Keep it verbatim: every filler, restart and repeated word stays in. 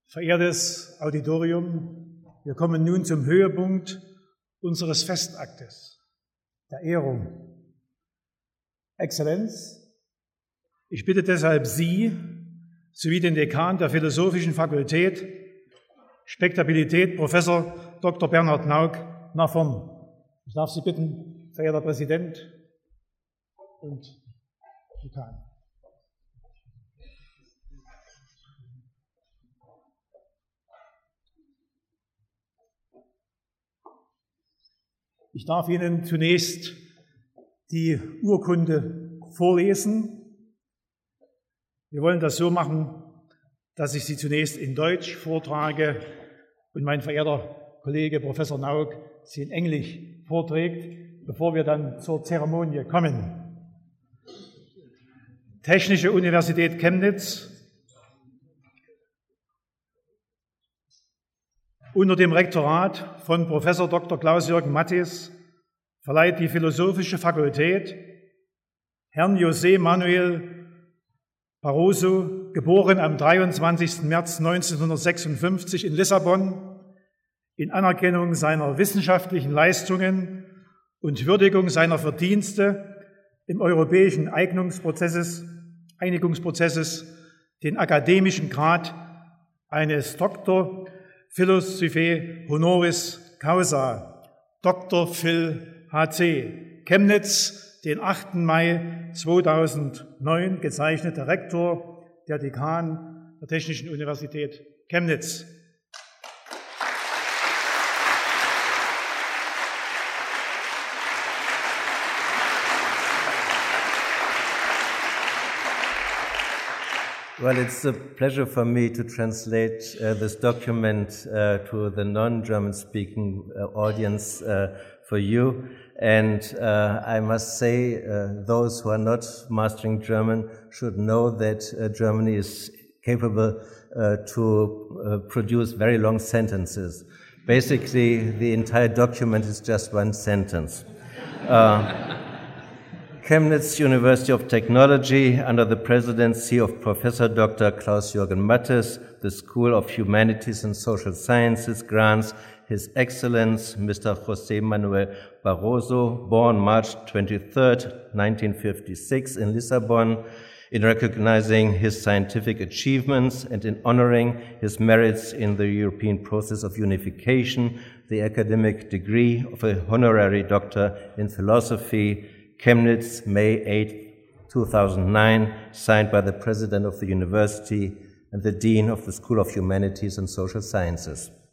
Verehrtes Auditorium, wir kommen nun zum Höhepunkt unseres Festaktes, der Ehrung. Exzellenz, ich bitte deshalb Sie sowie den Dekan der Philosophischen Fakultät, Spektabilität, Professor Doktor Bernhard Nauk, nach vorn. Ich darf Sie bitten, verehrter Präsident und Dekan. Ich darf Ihnen zunächst die Urkunde vorlesen. Wir wollen das so machen, dass ich sie zunächst in Deutsch vortrage und mein verehrter Kollege Professor Nauk sie in Englisch vorträgt, bevor wir dann zur Zeremonie kommen. Technische Universität Chemnitz unter dem Rektorat von Professor Doktor Klaus-Jürgen Mattis verleiht die Philosophische Fakultät Herrn José Manuel Barroso, geboren am dreiundzwanzigsten März neunzehnhundertsechsundfünfzig in Lissabon, in Anerkennung seiner wissenschaftlichen Leistungen und Würdigung seiner Verdienste im europäischen Eignungsprozesses, Einigungsprozesses den akademischen Grad eines Doktor Philosophiae Honoris Causa, Doktor Phil H C, Chemnitz, den achten Mai zweitausendneun, gezeichneter Rektor, der Dekan der Technischen Universität Chemnitz. Well, it's a pleasure for me to translate uh, this document uh, to the non-German speaking uh, audience uh, for you. And uh, I must say, uh, those who are not mastering German should know that uh, Germany is capable uh, to uh, produce very long sentences. Basically, the entire document is just one sentence. Uh, Chemnitz University of Technology, under the presidency of Professor Doctor Klaus-Jürgen Mattis, the School of Humanities and Social Sciences grants His Excellence Mister José Manuel Barroso, born March twenty-third, nineteen fifty-six in Lisbon, in recognizing his scientific achievements and in honoring his merits in the European process of unification, the academic degree of a honorary doctor in philosophy, Chemnitz, May eighth, two thousand nine, signed by the President of the University and the Dean of the School of Humanities and Social Sciences.